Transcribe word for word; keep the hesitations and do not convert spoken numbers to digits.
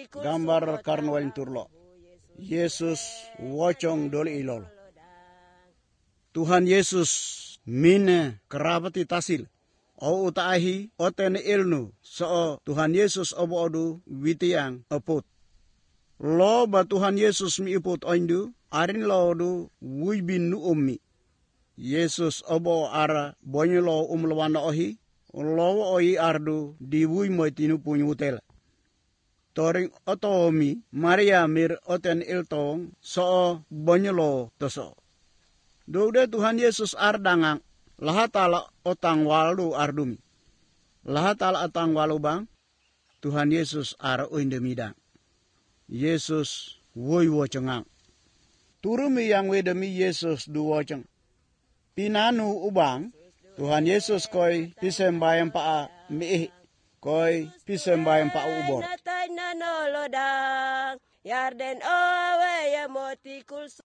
gambar karnuain turlo. Yesus wocong doli ilol. Tuhan Yesus mine kerabati tasil. O utaahi otene ilnu so Tuhan Yesus obo odu witiang aput. Lo ba Tuhan Yesus mi iput oindu arin lo du wibin nu ummi. Yesus obo ara bonyo lo umlawana ohi. Lo oi ardu di wui moitinu punyutel. Toring otomi Maria mir oten iltong so bonyo lo toso. Doude Tuhan Yesus ardangang. Lahatala otang walu ardumi. Lahatala otang walu bang. Tuhan Yesus ar oindemidang. Yesus woi wocengang. Turumi yang wedemi Yesus du woceng. Pinanu ubang. Tuhan Yesus koi pisembayang paa miih. Koi pisembayang paa ubor. Yarden owe ya motikul